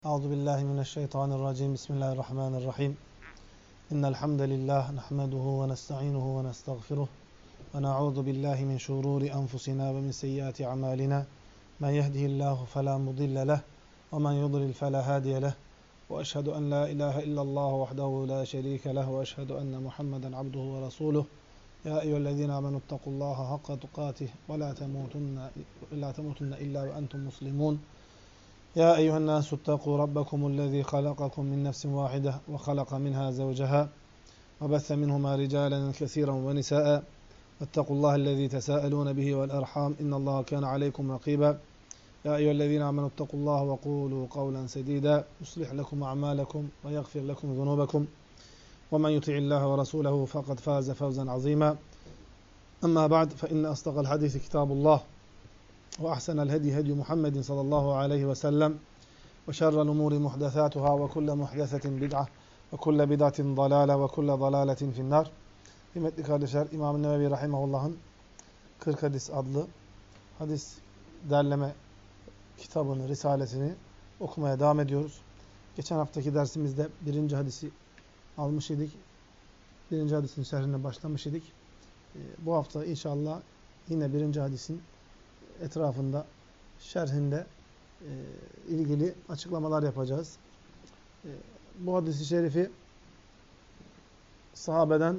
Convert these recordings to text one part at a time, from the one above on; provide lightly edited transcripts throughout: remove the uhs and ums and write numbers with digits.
Euzubillahimineşşeytanirracim. Bismillahirrahmanirrahim. İnnel hamdelellahi nahmeduhu ve nestainuhu ve nestağfiruh ve na'udzu billahi min şururi enfusina ve min seyyiati amalina. Men yehdihillahu fela mudille leh ve men yudlil fela hadiye leh. Ve eşhedü en la ilahe illallah vahdehu la şerike leh ve eşhedü enne Muhammeden abduhu ve resuluh. Ya eyyühellezine amenüttakullaha hakka tukatih ve la temutunne illa ve entum muslimun. يا أيها الناس اتقوا ربكم الذي خلقكم من نفس واحدة وخلق منها زوجها وبث منهما رجالا كثيرا ونساء واتقوا الله الذي تساءلون به والأرحام إن الله كان عليكم رقيبا يا أيها الذين آمنوا اتقوا الله وقولوا قولا سديدا يصلح لكم أعمالكم ويغفر لكم ذنوبكم ومن يطع الله ورسوله فقد فاز فوزا عظيما أما بعد فإن أصدق الحديث كتاب الله وأحسن الهدي هدي محمد صلى الله عليه وسلم وشر الأمور محدثاتها وكل محدثة بدعة وكل بدعة ضلالة وكل ضلالة في النار. Kıymetli kardeşler, İmam-ı Nevevi Rahimahullah'ın 40 hadis adlı hadis derleme kitabını, risalesini okumaya devam ediyoruz. Geçen haftaki dersimizde birinci hadisi almış idik. Birinci hadisin şerhine başlamış idik. Bu hafta inşallah yine birinci hadisin etrafında, şerhinde ilgili açıklamalar yapacağız. Bu hadis-i şerifi sahabeden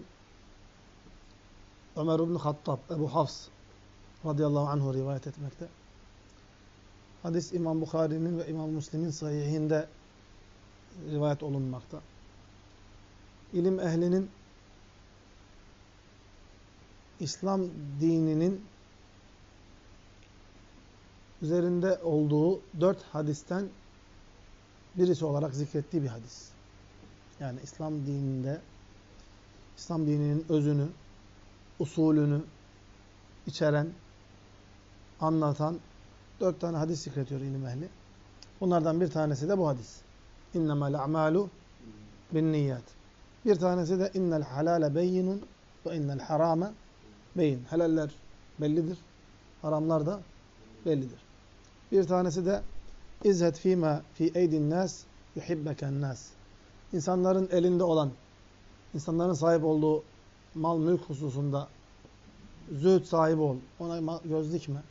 Ömer ibn Hattab, Ebu Hafs radıyallahu anhu rivayet etmekte. Hadis İmam Bukhari'nin ve İmam Müslim'in sahihinde rivayet olunmakta. İlim ehlinin İslam dininin üzerinde olduğu 4 hadisten birisi olarak zikrettiği bir hadis. Yani İslam dininde, İslam dininin özünü, usulünü içeren, anlatan 4 tane hadis zikrediyor ilim ehli. Bunlardan bir tanesi de bu hadis. İnnemel a'malu binniyat. Bir tanesi de innel halale beyinun ve innel harame beyin. Helaller bellidir, haramlar da bellidir. Bir tanesi de İzhed fîmâ fî eydin nâs yuhibbeken nâs. İnsanların elinde olan, insanların sahip olduğu mal mülk hususunda zühd sahibi ol. Ona göz dikme.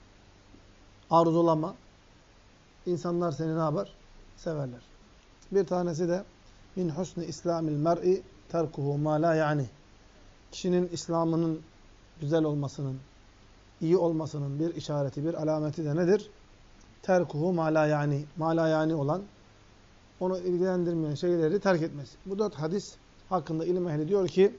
Arzulama. İnsanlar seni ne yapar? Severler. Bir tanesi de min husni islamil mer'i terkuhu mâ lâ yani. Kişinin İslam'ının güzel olmasının, iyi olmasının bir işareti, bir alameti de nedir? Terkuhu mâlâ yani. Mâlâ yani olan, onu ilgilendirmeyen şeyleri terk etmesi. Bu 4 hadis hakkında ilim ehli diyor ki,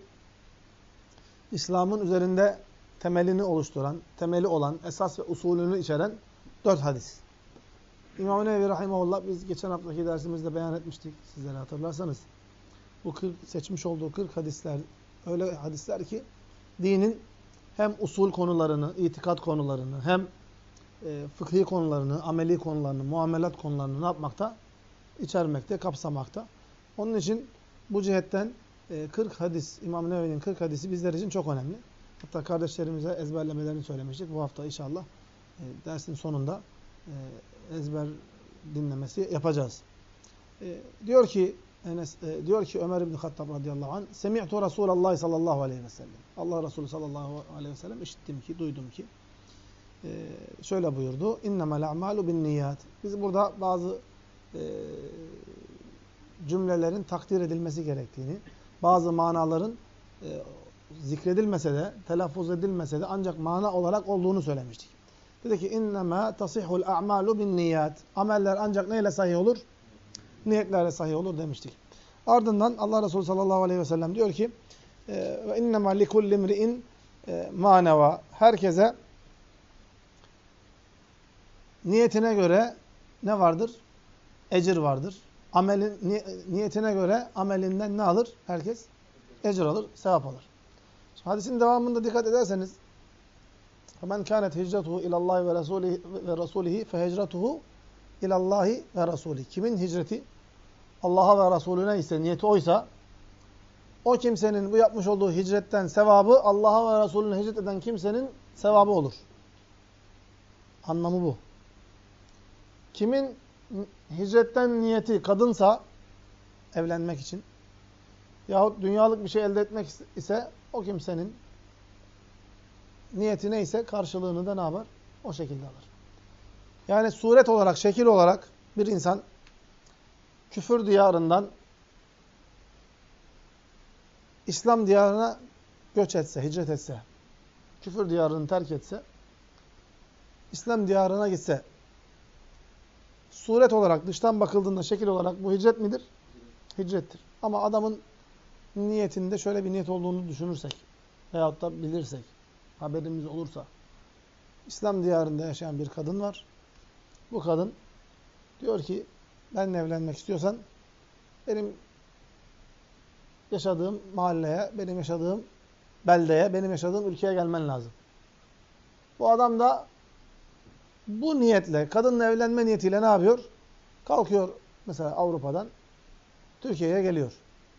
İslam'ın üzerinde temelini oluşturan, temeli olan, esas ve usulünü içeren 4 hadis. İmam-ı Nevevi Rahimahullah, biz geçen haftaki dersimizde beyan etmiştik, sizlere hatırlarsanız. Bu seçmiş olduğu 40 hadisler, öyle hadisler ki, dinin hem usul konularını, itikat konularını, hem fıkhi konularını, ameli konularını, muamelat konularını ne yapmakta? İçermekte, kapsamakta. Onun için bu cihetten 40 hadis, İmam-ı Nevevi'nin 40 hadisi bizler için çok önemli. Hatta kardeşlerimize ezberlemelerini söylemiştik. Bu hafta inşallah dersin sonunda ezber dinlemesi yapacağız. Diyor ki Ömer ibn Hattab radıyallahu anh, Semi'tu Resulallah sallallahu aleyhi ve sellem. Allah Resulü sallallahu aleyhi ve sellem işittim ki, duydum ki şöyle buyurdu. İnnemel a'malu binniyat. Biz burada bazı cümlelerin takdir edilmesi gerektiğini, bazı manaların zikredilmese de, telaffuz edilmese de ancak mana olarak olduğunu söylemiştik. Dedi ki innema tasihul a'malu binniyat. Ameller ancak neyle sahih olur? Niyetlerle sahih olur demiştik. Ardından Allah Resulü sallallahu aleyhi ve sellem diyor ki ve innema likulli imri'in ma neva. Herkese niyetine göre ne vardır? Ecir vardır. Niyetine göre amelinden ne alır? Herkes ecir alır, sevap alır. Şimdi hadisin devamında dikkat ederseniz men kânet hicretuhu ilallahi ve rasulihi fehicretuhu ilallahi ve rasulihi. Kimin hicreti Allah'a ve Resulüne ise, niyeti oysa, o kimsenin bu yapmış olduğu hicretten sevabı Allah'a ve Resulüne hicret eden kimsenin sevabı olur. Anlamı bu. Kimin hicretten niyeti kadınsa evlenmek için yahut dünyalık bir şey elde etmek ise o kimsenin niyeti neyse karşılığını da ne yapar? O şekilde alır. Yani suret olarak, şekil olarak bir insan küfür diyarından İslam diyarına göç etse, hicret etse, küfür diyarını terk etse, İslam diyarına gitse, suret olarak, dıştan bakıldığında şekil olarak bu hicret midir? Hicrettir. Ama adamın niyetinde şöyle bir niyet olduğunu düşünürsek veyahut da bilirsek, haberimiz olursa, İslam diyarında yaşayan bir kadın var. Bu kadın diyor ki, benimle evlenmek istiyorsan benim yaşadığım mahalleye, benim yaşadığım beldeye, benim yaşadığım ülkeye gelmen lazım. Bu adam da bu niyetle, kadınla evlenme niyetiyle ne yapıyor? Kalkıyor mesela Avrupa'dan Türkiye'ye geliyor.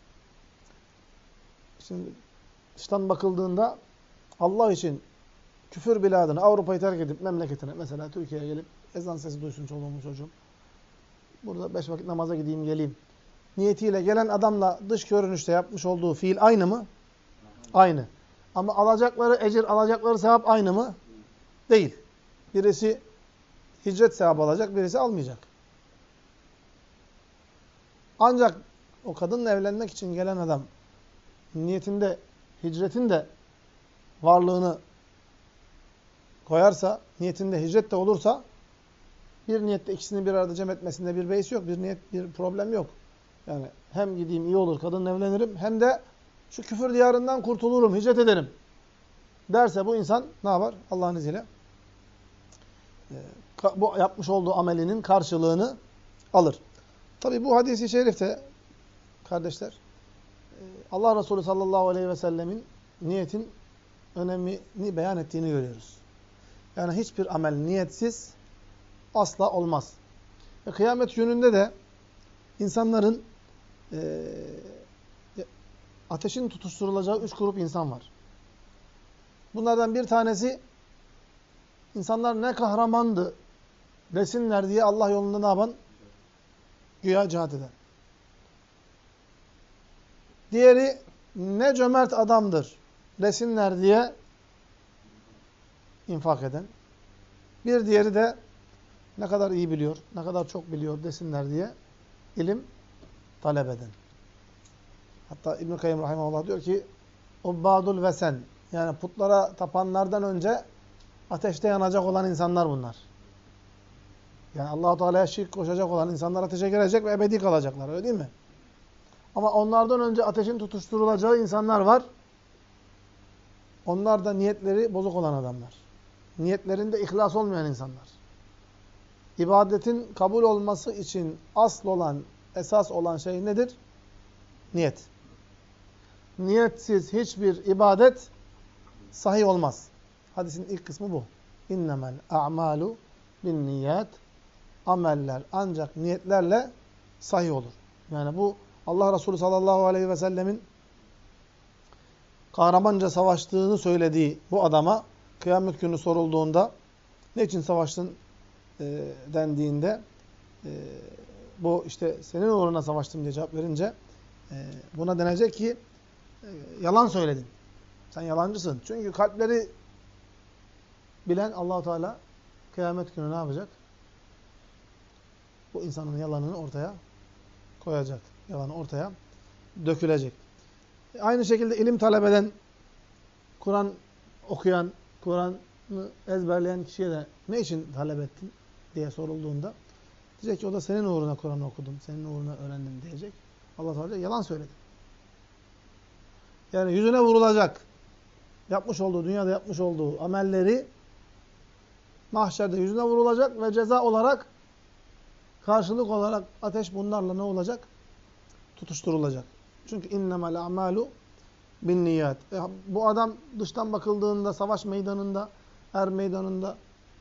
Şimdi dıştan bakıldığında Allah için küfür biladını, Avrupa'yı terk edip memleketine, mesela Türkiye'ye gelip ezan sesi duysun çoluğum çocuğum, burada 5 vakit namaza gideyim geleyim niyetiyle gelen adamla dış görünüşte yapmış olduğu fiil aynı mı? Aynı. Ama alacakları ecir, alacakları sevap aynı mı? Değil. Birisi hicret sevabı alacak, birisi almayacak. Ancak o kadınla evlenmek için gelen adam niyetinde, hicretin de varlığını koyarsa, niyetinde hicret de olursa, bir niyette ikisini bir arada cem etmesinde bir beis yok, bir problem yok. Yani hem gideyim iyi olur, kadınla evlenirim, hem de şu küfür diyarından kurtulurum, hicret ederim derse bu insan ne yapar? Allah'ın izniyle bu yapmış olduğu amelinin karşılığını alır. Tabi bu hadis-i şerifte kardeşler, Allah Resulü sallallahu aleyhi ve sellemin niyetin önemini beyan ettiğini görüyoruz. Yani hiçbir amel niyetsiz asla olmaz. Ve kıyamet gününde de insanların ateşin tutuşturulacağı 3 grup insan var. Bunlardan bir tanesi, insanlar ne kahramandı desinler diye Allah yolunda ne yapan? Güya cihat eden. Diğeri, ne cömert adamdır desinler diye infak eden. Bir diğeri de ne kadar iyi biliyor, ne kadar çok biliyor desinler diye ilim talep eden. Hatta İbn-i Kayyum Rahimahullah diyor ki, Ubbadul vesen, yani putlara tapanlardan önce ateşte yanacak olan insanlar bunlar. Yani Allah-u Teala'ya şirk koşacak olan insanlar ateşe girecek ve ebedi kalacaklar, öyle değil mi? Ama onlardan önce ateşin tutuşturulacağı insanlar var. Onlar da niyetleri bozuk olan adamlar. Niyetlerinde ihlas olmayan insanlar. İbadetin kabul olması için asıl olan, esas olan şey nedir? Niyet. Niyetsiz hiçbir ibadet sahih olmaz. Hadisin ilk kısmı bu. İnnemel a'malu bin niyet. Ameller ancak niyetlerle sahih olur. Yani bu Allah Resulü sallallahu aleyhi ve sellemin kahramanca savaştığını söylediği bu adama kıyamet günü sorulduğunda ne için savaştın dendiğinde bu işte senin uğruna savaştım diye cevap verince buna denecek ki yalan söyledin. Sen yalancısın. Çünkü kalpleri bilen Allah-u Teala kıyamet günü ne yapacak? Bu insanın yalanını ortaya koyacak. Yalanı ortaya dökülecek. Aynı şekilde ilim talep eden, Kur'an okuyan, Kur'an'ı ezberleyen kişiye de ne için talep ettin diye sorulduğunda diyecek ki o da senin uğruna Kur'an'ı okudum, senin uğruna öğrendim diyecek. Allah Teala yalan söyledi. Yani yüzüne vurulacak. Yapmış olduğu, dünyada yapmış olduğu amelleri mahşerde yüzüne vurulacak ve ceza olarak, karşılık olarak ateş bunlarla ne olacak? Tutuşturulacak. Çünkü innemel a'malu bin niyat. Bu adam dıştan bakıldığında savaş meydanında, er meydanında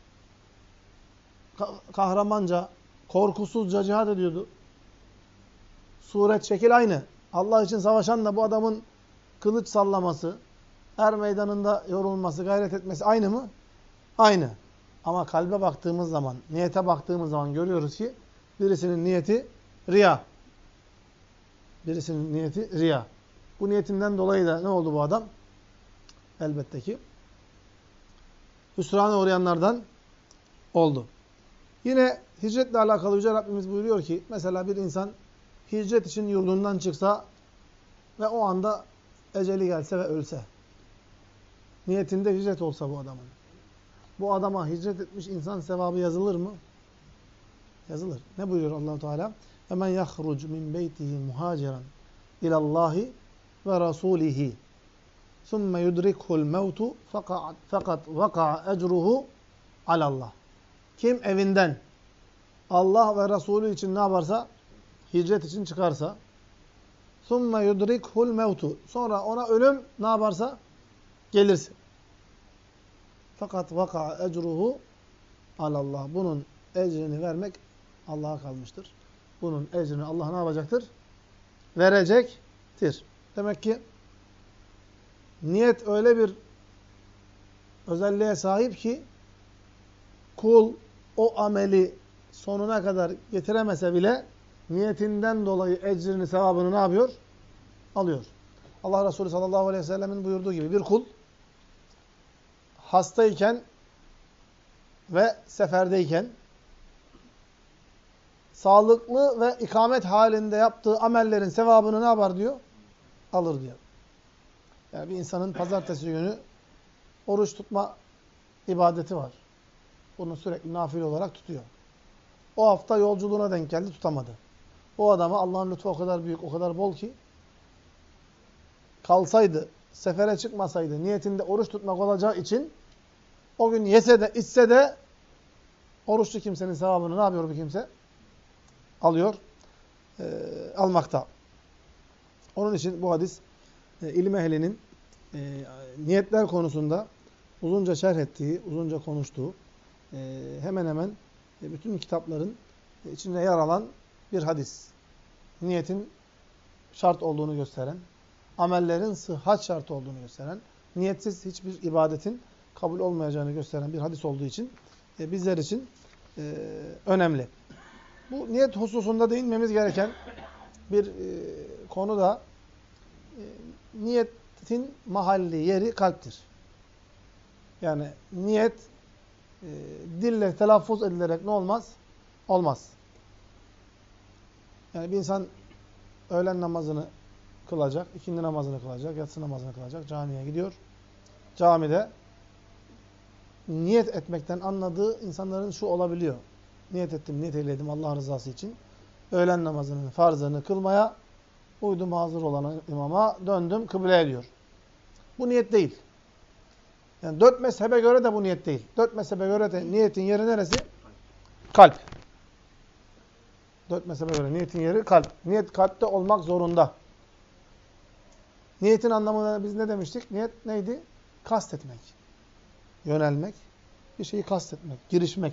kahramanca, korkusuzca cihad ediyordu. Suret, şekil aynı. Allah için savaşan da bu adamın kılıç sallaması, er meydanında yorulması, gayret etmesi aynı mı? Aynı. Ama kalbe baktığımız zaman, niyete baktığımız zaman görüyoruz ki Birisinin niyeti riya. Birisinin niyeti riya. Bu niyetinden dolayı da ne oldu bu adam? Elbette ki hüsrana uğrayanlardan oldu. Yine hicretle alakalı Yüce Rabbimiz buyuruyor ki, mesela bir insan hicret için yurdundan çıksa ve o anda eceli gelse ve ölse, niyetinde hicret olsa bu adamın, bu adama hicret etmiş insan sevabı yazılır mı? Yazılır. Ne buyuruyor Allah Teala? "Hemen yahruc min beytihi muhaciran ilallahi ve rasulihi. Sümme yudrikuhu'l mevtu fakat vaka'a ecruhu alallah." Kim evinden Allah ve Resulü için ne yaparsa, hicret için çıkarsa, ثُمَّ يُدْرِكْهُ الْمَوْتُ, sonra ona ölüm ne yaparsa gelirse, fakat vaka ecruhu alallah, bunun ecrini vermek Allah'a kalmıştır. Bunun ecrini Allah ne yapacaktır? Verecektir. Demek ki niyet öyle bir özelliğe sahip ki kul o ameli sonuna kadar getiremese bile niyetinden dolayı ecrini, sevabını ne yapıyor? Alıyor. Allah Resulü sallallahu aleyhi ve sellemin buyurduğu gibi bir kul hastayken ve seferdeyken sağlıklı ve ikamet halinde yaptığı amellerin sevabını ne yapar diyor? Alır diyor. Yani bir insanın pazartesi günü oruç tutma ibadeti var. Bunu sürekli nafile olarak tutuyor. O hafta yolculuğuna denk geldi, tutamadı. O adama Allah'ın lütfu o kadar büyük, o kadar bol ki kalsaydı, sefere çıkmasaydı, niyetinde oruç tutmak olacağı için o gün yese de içse de oruçlu kimsenin sevabını ne yapıyor bu kimse? Alıyor, almakta. Onun için bu hadis ilim ehlinin niyetler konusunda uzunca şerh ettiği, uzunca konuştuğu, hemen hemen bütün kitapların içinde yer alan bir hadis. Niyetin şart olduğunu gösteren, amellerin sıhhat şartı olduğunu gösteren, niyetsiz hiçbir ibadetin kabul olmayacağını gösteren bir hadis olduğu için bizler için önemli. Bu niyet hususunda değinmemiz gereken bir konu da niyetin mahalli, yeri kalptir. Yani niyet dille telaffuz edilerek ne olmaz? Olmaz. Yani bir insan öğlen namazını kılacak, ikindi namazını kılacak, yatsı namazını kılacak, camiye gidiyor. Camide niyet etmekten anladığı insanların şu olabiliyor. Niyet ettim, niyet eyledim Allah rızası için. Öğlen namazının farzını kılmaya, uydum hazır olan imama, döndüm kıbleye diyor. Bu niyet değil. Yani 4 mezhebe göre de bu niyet değil. 4 mezhebe göre de niyetin yeri neresi? Kalp. 4 mezhebe göre niyetin yeri kalp. Niyet kalpte olmak zorunda. Niyetin anlamına biz ne demiştik? Niyet neydi? Kastetmek. Yönelmek. Bir şeyi kastetmek. Girişmek.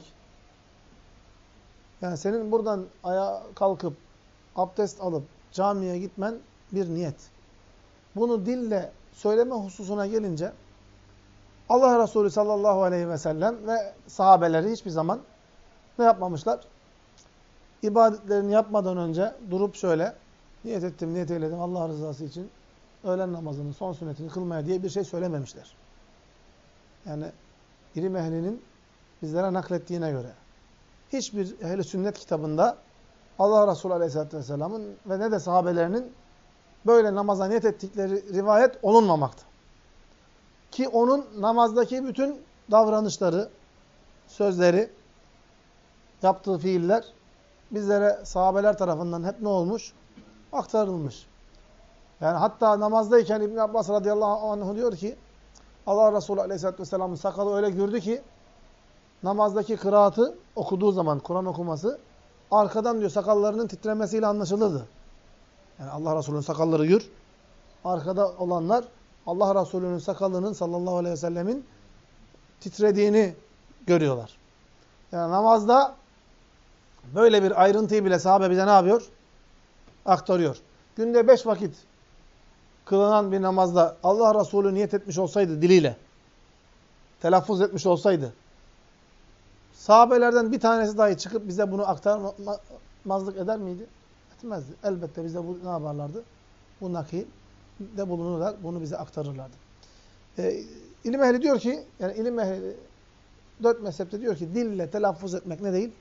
Yani senin buradan ayağa kalkıp abdest alıp camiye gitmen bir niyet. Bunu dille söyleme hususuna gelince Allah Resulü sallallahu aleyhi ve sellem ve sahabeleri hiçbir zaman ne yapmamışlar? İbadetlerini yapmadan önce durup şöyle niyet ettim, niyet eyledim Allah rızası için öğlen namazının son sünnetini kılmaya diye bir şey söylememişler. Yani ilim ehlinin bizlere naklettiğine göre hiçbir ehl-i sünnet kitabında Allah Resulü aleyhisselatü vesselamın ve ne de sahabelerinin böyle namaza niyet ettikleri rivayet olunmamakta. Ki onun namazdaki bütün davranışları, sözleri, yaptığı fiiller bizlere sahabeler tarafından hep ne olmuş? Aktarılmış. Yani hatta namazdayken İbn Abbas radıyallahu anh diyor ki Allah Resulü aleyhisselatü vesselamın sakalı öyle gürdü ki namazdaki kıraatı okuduğu zaman, Kur'an okuması arkadan diyor sakallarının titremesiyle anlaşılırdı. Yani Allah Resulü'nün sakalları gür. Arkada olanlar Allah Resulü'nün sakalının sallallahu aleyhi ve sellemin titrediğini görüyorlar. Yani namazda böyle bir ayrıntıyı bile sahabe bize ne yapıyor? Aktarıyor. Günde 5 vakit kılınan bir namazda Allah Resulü niyet etmiş olsaydı diliyle, telaffuz etmiş olsaydı, sahabelerden bir tanesi dahi çıkıp bize bunu yapmazlık eder miydi? Etmezdi. Elbette bize bu ne yaparlardı? Bu nakil de bulunurlar. Bunu bize aktarırlardı. İlim ehli diyor ki, yani ilim ehli 4 mezhepte diyor ki dille telaffuz etmek ne değil?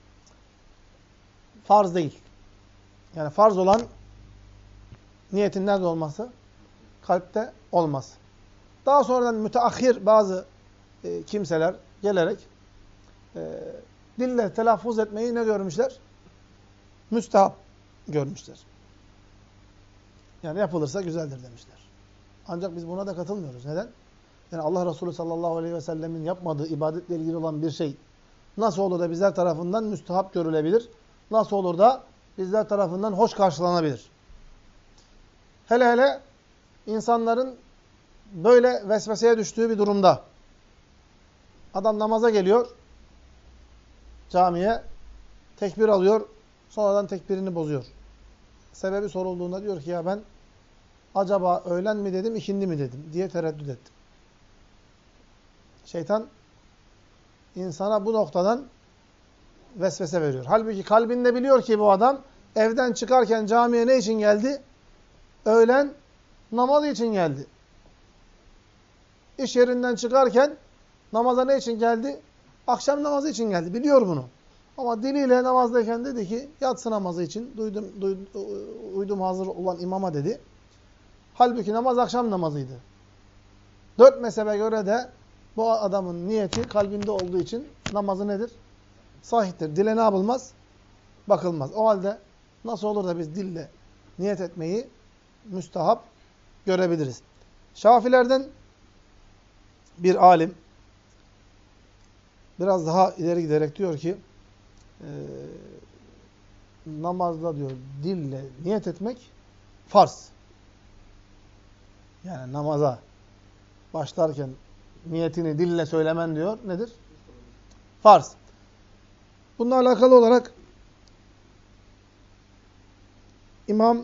Farz değil. Yani farz olan niyetin nerede olması? Kalpte olmaz. Daha sonradan müteahhir bazı kimseler gelerek dille telaffuz etmeyi ne görmüşler? Müstehap görmüşler. Yani yapılırsa güzeldir demişler. Ancak biz buna da katılmıyoruz. Neden? Yani Allah Resulü sallallahu aleyhi ve sellemin yapmadığı ibadetle ilgili olan bir şey nasıl olur da bizler tarafından müstehap görülebilir? Nasıl olur da bizler tarafından hoş karşılanabilir? Hele hele insanların böyle vesveseye düştüğü bir durumda adam namaza geliyor, camiye tekbir alıyor, sonradan tekbirini bozuyor. Sebebi sorulduğunda diyor ki ya ben acaba öğlen mi dedim, ikindi mi dedim diye tereddüt ettim. Şeytan insana bu noktadan vesvese veriyor. Halbuki kalbinde biliyor ki bu adam evden çıkarken camiye ne için geldi? Öğlen namazı için geldi. İş yerinden çıkarken namaza ne için geldi? Akşam namazı için geldi. Biliyor bunu. Ama diliyle namazdayken dedi ki yatsı namazı için uydum hazır olan imama dedi. Halbuki namaz akşam namazıydı. 4 mezhebe göre de bu adamın niyeti kalbinde olduğu için namazı nedir? Sahihtir. Dile ne yapılmaz? Bakılmaz. O halde nasıl olur da biz dille niyet etmeyi müstahap görebiliriz. Şafilerden bir alim biraz daha ileri giderek diyor ki namazda diyor dille niyet etmek farz. Yani namaza başlarken niyetini dille söylemen diyor nedir? Farz. Bununla alakalı olarak İmam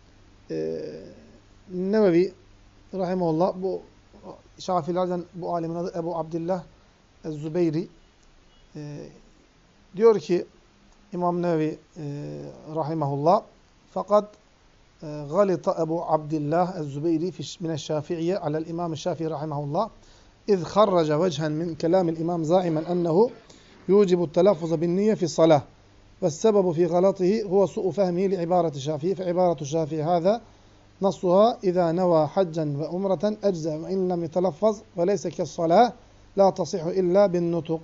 Nevevi rahimehullah bu Şafilerden bu alimin adı Ebu Abdillah Ez-Zübeyri diyor ki İmam Nevevi rahimehullah fakat غلط أبو عبد الله الزبيري من الشافعية على الإمام الشافعي رحمه الله إذ خرج وجها من كلام الإمام زاعما أنه يوجب التلفظ بالنية في الصلاة والسبب في غلطه هو سوء فهمه لعبارة الشافعي فعبارة الشافعي هذا نصها إذا نوى حجا وعمرة أجزأ وإن لم يتلفظ وليس كالصلاة لا تصح إلا بالنطق.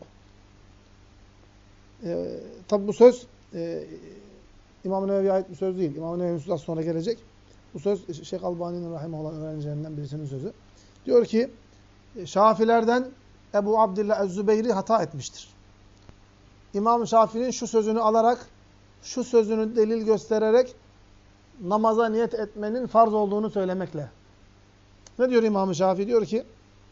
Tabi bu söz İmam-ı Nevevi'ye ait bir söz değil. İmam-ı Nevevi'nin az sonra gelecek. Bu söz Şeyh Albani'nin rahimahullah öğrencilerinden birisinin sözü. Diyor ki Şafilerden Ebu Abdillah Ez-Zübeyri hata etmiştir. İmam-ı Şafii'nin şu sözünü alarak, şu sözünü delil göstererek namaza niyet etmenin farz olduğunu söylemekle. Ne diyor İmam-ı Şafii? Diyor ki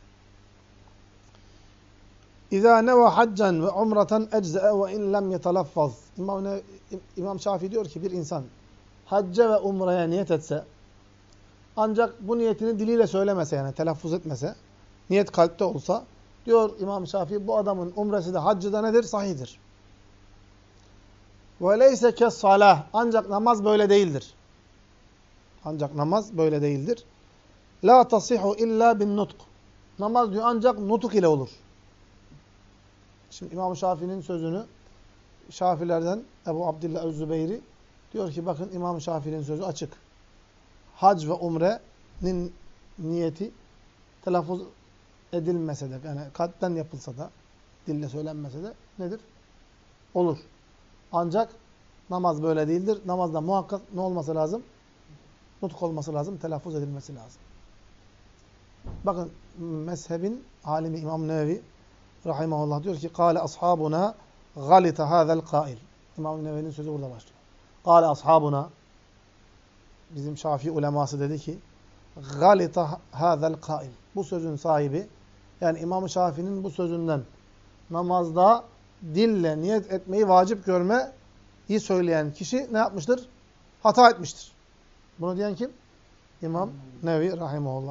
İzâ neva haccan ve umreten ecze'e ve in lem yetelaffaz. İmam Şafii diyor ki bir insan hacca ve umreye niyet etse ancak bu niyetini diliyle söylemese yani telaffuz etmese, niyet kalpte olsa diyor İmam Şafii bu adamın umresi de haccı da nedir? Sahihdir. Ve leyse kes-salah. Ancak namaz böyle değildir. Ancak namaz böyle değildir. La tasihu illa bin nutq. Namaz diyor ancak nutuk ile olur. Şimdi İmam Şafii'nin sözünü Şafilerden Ebu Abdillah Ez-Zübeyri diyor ki bakın İmam Şafii'nin sözü açık. Hac ve umrenin niyeti telaffuz edilmese de yani kalpten yapılsa da dille söylenmese de nedir? Olur. Ancak namaz böyle değildir. Namazda muhakkak ne olması lazım? Nutuk olması lazım, telaffuz edilmesi lazım. Bakın mezhebin alimi İmam Nevevi rahimahullah diyor ki "Kâle ashabuna galita hâzel kâil." İmam Nevevi'nin sözü burada başlıyor. "Kâle ashabuna" bizim Şafii uleması dedi ki "Galita hâzel kâil." Bu sözün sahibi yani İmam Şafii'nin bu sözünden namazda dille niyet etmeyi vacip görmeyi söyleyen kişi ne yapmıştır? Hata etmiştir. Bunu diyen kim? İmam Nevevi rahimahullah.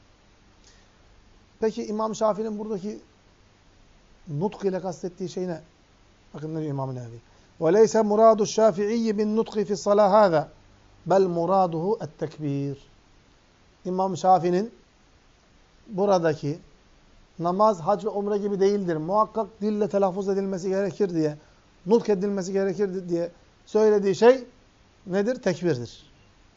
Peki İmam Şafii'nin buradaki nutk ile kastettiği şey ne? Bakın ne diyor İmam Nevevi? وَلَيْسَ مُرَادُ الشَّافِعِيِّ بِالنُّطْقِ فِي الصَّلَاةِ هَذَا بَلْ مُرَادُهُ التَّكْبِيرُ. İmam Şafii'nin buradaki namaz, hac ve umre gibi değildir, muhakkak dille telaffuz edilmesi gerekir diye, nutk edilmesi gerekir diye söylediği şey nedir? Tekbirdir.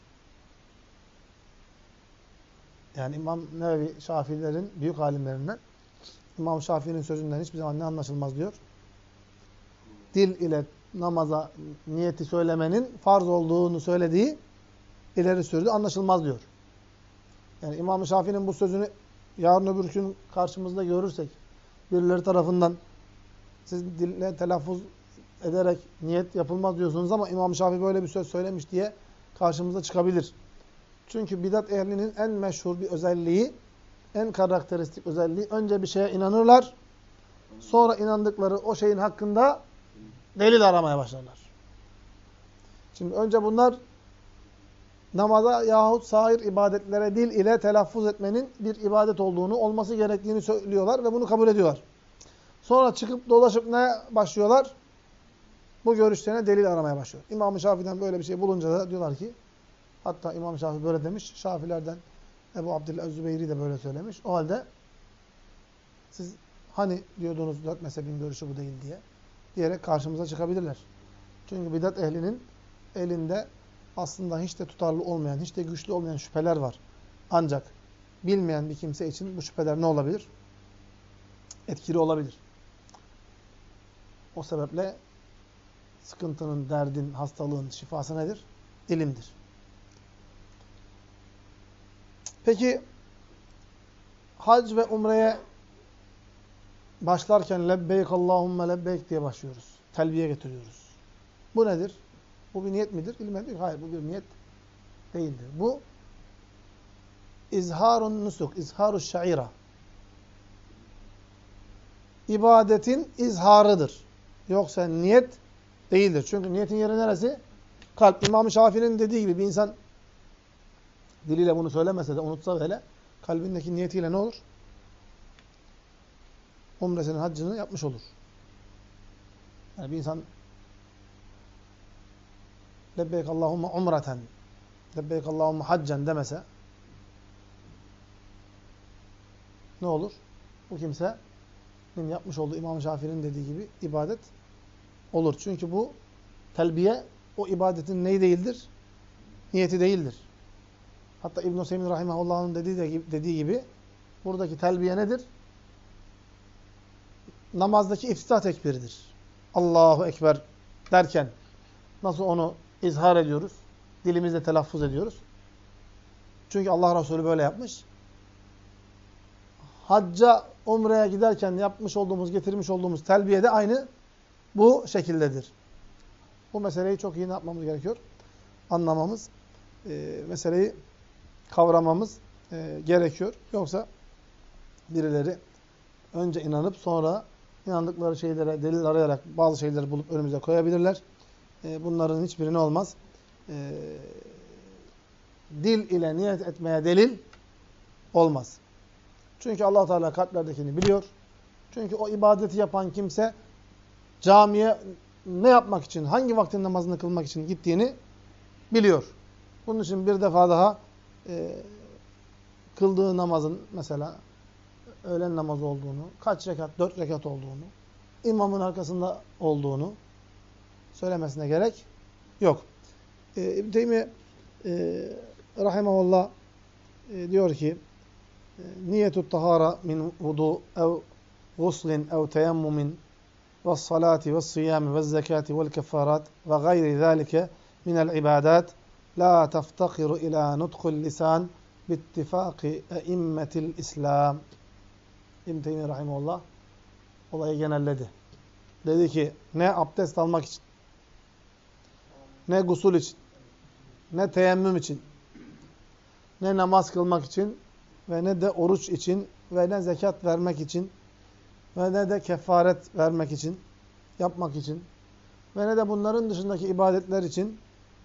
Yani İmam Nevevi Şafiilerin büyük alimlerinden, İmam Şafii'nin sözünden hiçbir zaman ne anlaşılmaz diyor? Dil ile namaza niyeti söylemenin farz olduğunu söylediği ileri sürdü, anlaşılmaz diyor. Yani İmam Şafii'nin bu sözünü yarın öbür gün karşımızda görürsek, birileri tarafından siz dille telaffuz ederek niyet yapılmaz diyorsunuz ama İmam Şafii böyle bir söz söylemiş diye karşımıza çıkabilir. Çünkü bidat ehlinin en meşhur bir özelliği, en karakteristik özelliği, önce bir şeye inanırlar, sonra inandıkları o şeyin hakkında delil aramaya başlarlar. Şimdi önce bunlar namaza yahut sair ibadetlere dil ile telaffuz etmenin bir ibadet olduğunu, olması gerektiğini söylüyorlar ve bunu kabul ediyorlar. Sonra çıkıp dolaşıp ne başlıyorlar? Bu görüşlerine delil aramaya başlıyor. İmam-ı Şafii'den böyle bir şey bulunca da diyorlar ki, hatta İmam Şafii böyle demiş, Şafilerden Ebu Abdillah Zübeyri de böyle söylemiş. O halde siz hani diyordunuz dört mezhebin görüşü bu değil diye diyerek karşımıza çıkabilirler. Çünkü bidat ehlinin elinde aslında hiç de tutarlı olmayan, hiç de güçlü olmayan şüpheler var. Ancak bilmeyen bir kimse için bu şüpheler ne olabilir? Etkili olabilir. O sebeple sıkıntının, derdin, hastalığın şifası nedir? İlimdir. Peki hac ve umreye başlarken lebbeyk Allahümme lebbeyk diye başlıyoruz. Telbiye getiriyoruz. Bu nedir? Bu bir niyet midir? İlmen değil. Hayır, bu bir niyet değildir. Bu izharun nusuk, izharus şaira. İbadetin izharıdır. Yoksa niyet değildir. Çünkü niyetin yeri neresi? Kalp. İmam-ı Şafii'nin dediği gibi bir insan diliyle bunu söylemese de, unutsa böyle, kalbindeki niyetiyle ne olur? Umresinin, haccını yapmış olur. Yani bir insan lebbeyk Allahümme umreten, lebbeyk Allahümme haccen demese ne olur? Bu kimsenin yapmış olduğu İmam Şafii'nin dediği gibi ibadet olur. Çünkü bu telbiye o ibadetin neyi değildir? Niyeti değildir. Hatta İbn-i Hüseyin Rahimahullah'ın dediği gibi buradaki telbiye nedir? Namazdaki iftitah tekbiridir. Allahu Ekber derken nasıl onu izhar ediyoruz? Dilimizle telaffuz ediyoruz. Çünkü Allah Resulü böyle yapmış. Hacca, umreye giderken yapmış olduğumuz, getirmiş olduğumuz telbiye de aynı bu şekildedir. Bu meseleyi çok iyi ne yapmamız gerekiyor? Anlamamız, meseleyi kavramamız gerekiyor. Yoksa birileri önce inanıp sonra inandıkları şeylere delil arayarak bazı şeyleri bulup önümüze koyabilirler. Bunların hiçbiri ne olmaz? Dil ile niyet etmeye delil olmaz. Çünkü Allah Teala kalplerdekini biliyor. Çünkü o ibadeti yapan kimse camiye ne yapmak için, hangi vaktin namazını kılmak için gittiğini biliyor. Bunun için bir defa daha kıldığı namazın mesela öğlen namazı olduğunu, kaç rekat, 4 rekat olduğunu, imamın arkasında olduğunu söylemesine gerek yok. İbn-i Teymiye rahimahullah diyor ki niyetut tahara min vudu ev guslin ev teyemmumin ve salati ve siyami ve zekati vel kefarat ve gayri zâlike minel ibadat la teftakiru ila nutkul lisan bittifaki eimmetil İslam. İbn-i Teymiye rahimahullah olayı genelledi. Dedi ki ne abdest almak için, ne gusül için, ne teyemmüm için, ne namaz kılmak için ve ne de oruç için ve ne zekat vermek için ve ne de kefaret vermek için, yapmak için ve ne de bunların dışındaki ibadetler için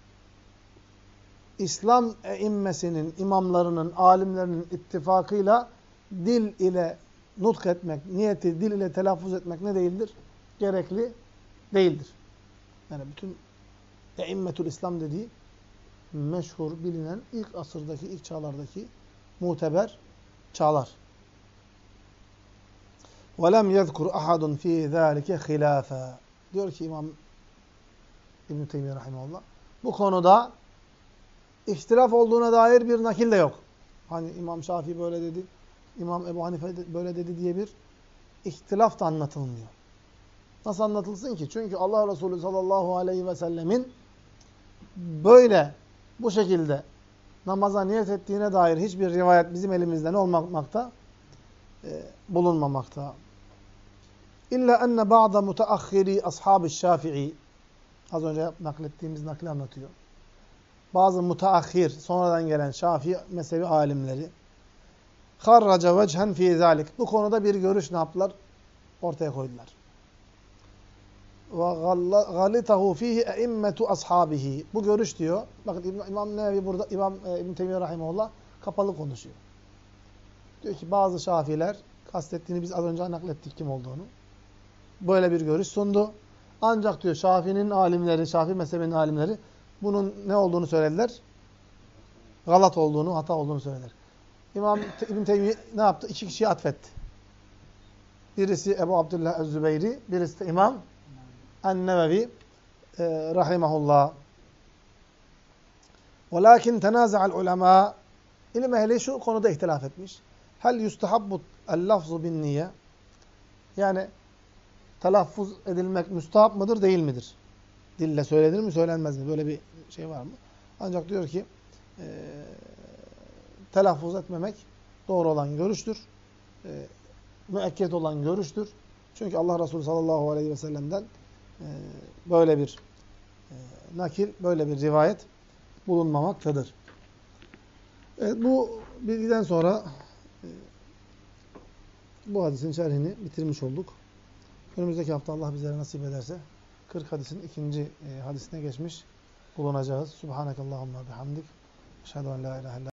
İslam eimmesinin, imamlarının, alimlerinin ittifakıyla dil ile nutk etmek, niyeti dil ile telaffuz etmek ne değildir? Gerekli değildir. Yani bütün eimmetül İslam dediği meşhur, bilinen ilk asırdaki, ilk çağlardaki muteber çağlar. وَلَمْ يَذْكُرْ أَحَدٌ ف۪ي ذَٰلِكَ خِلَافًا. Diyor ki İmam İbn-i Teymiye Rahimahullah, bu konuda ihtilaf olduğuna dair bir nakil de yok. Hani İmam Şafii böyle dedi, İmam Ebu Hanife böyle dedi diye bir ihtilaf da anlatılmıyor. Nasıl anlatılsın ki? Çünkü Allah Resulü sallallahu aleyhi ve sellemin böyle, bu şekilde namaza niyet ettiğine dair hiçbir rivayet bizim elimizde ne olmamakta? Bulunmamakta. İlla enne ba'da müteahhiri ashab-ı Şafii, az önce naklettiğimiz nakli anlatıyor. Bazı müteahhir, sonradan gelen Şafii mezhebi alimleri harraca vecehen fî zâlik. Bu konuda bir görüş ne yaptılar? Ortaya koydular. Ve galitahu fihi eimmetu ashabihi. Bu görüş diyor. Bakın İmam Nevevi burada, İmam İbn Teymiyye Rahimahullah kapalı konuşuyor. Diyor ki bazı Şafiiler, kastettiğini biz az önce naklettik kim olduğunu, böyle bir görüş sundu. Ancak diyor Şafii'nin alimleri, Şafii mezhebinin alimleri bunun ne olduğunu söylediler? Galat olduğunu, hata olduğunu söylediler. İmam İbn Teymiyye ne yaptı? İki kişiyi atfetti. Birisi Ebu Abdullah Ez-Zübeyri, birisi de İmam En-Nevevi rahimahullah. Velakin tenaza'al ulema, ilim ehli şu konuda ihtilaf etmiş. Hel yustahabbu el-lafzu bin niye? Yani telaffuz edilmek müstahap mıdır, değil midir? Dille söylenir mi, söylenmez mi? Böyle bir şey var mı? Ancak diyor ki telaffuz etmemek doğru olan görüştür. Müekked olan görüştür. Çünkü Allah Resulü sallallahu aleyhi ve sellem'den böyle bir nakil, böyle bir rivayet bulunmamaktadır. Evet, bu bilgiden sonra bu hadisin şerhini bitirmiş olduk. Önümüzdeki hafta Allah bizlere nasip ederse 40 hadisin ikinci hadisine geçmiş bulunacağız. Subhanakallahumma bihamdik. Eşhedü en la ilahe illa